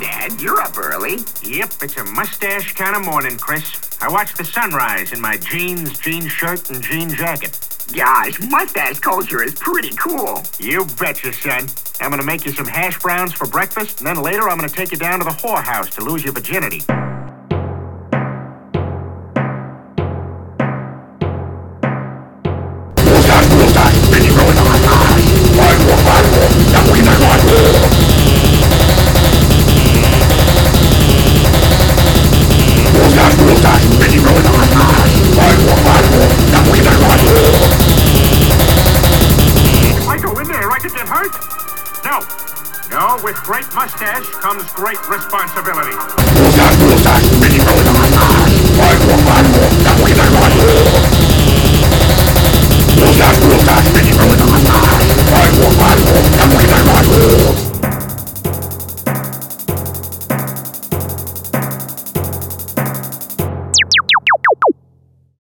Dad. You're up early. Yep, it's a mustache kind of morning, Chris. I watch the sunrise in my jean shirt, and jean jacket. Gosh, mustache culture is pretty cool. You betcha, son. I'm gonna make you some hash browns for breakfast, and then later I'm gonna take you down to the whorehouse to lose your virginity. No, with great mustache comes great responsibility. Mustache,